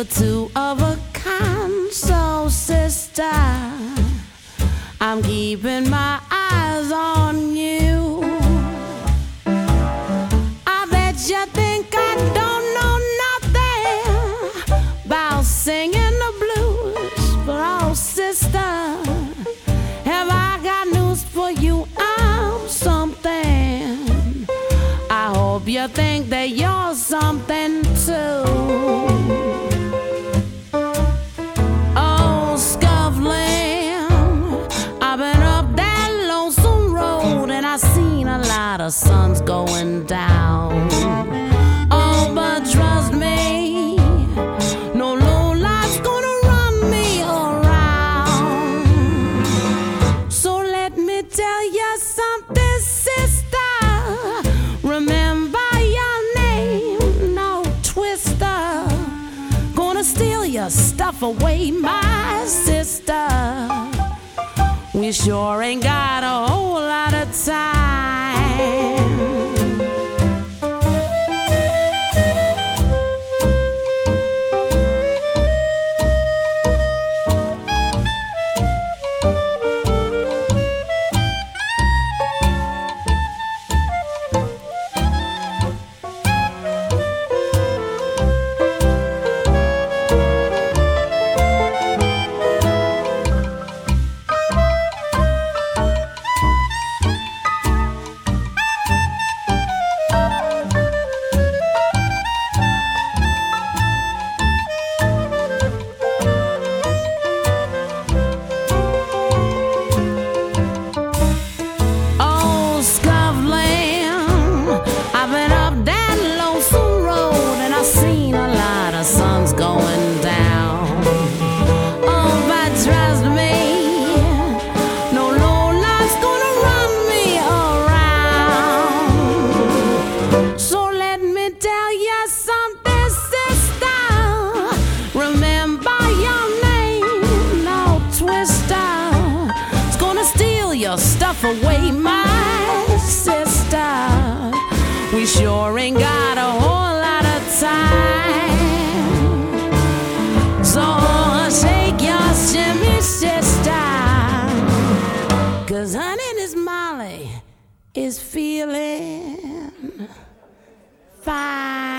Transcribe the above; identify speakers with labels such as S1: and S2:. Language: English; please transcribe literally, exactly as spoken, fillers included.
S1: We're two of a kind, so sister, I'm keeping my eyes on you. I bet you think I don't know nothing about singing the blues, but oh sister, have I got news for you? I'm something. I hope you think that you're something too. Oh, Scuffling, I've been up that lonesome road and I seen a lot of suns going down. Oh, but trust me, no low life's gonna run me around. So let me tell you something, sister. Remember your name, no twister. Gonna steal your stuff away, my sister. We sure ain't got a whole lot of time. Away, my sister. We sure ain't got a whole lot of time. So shake your shimmy, sister, 'cause honey, this Molly is feeling fine.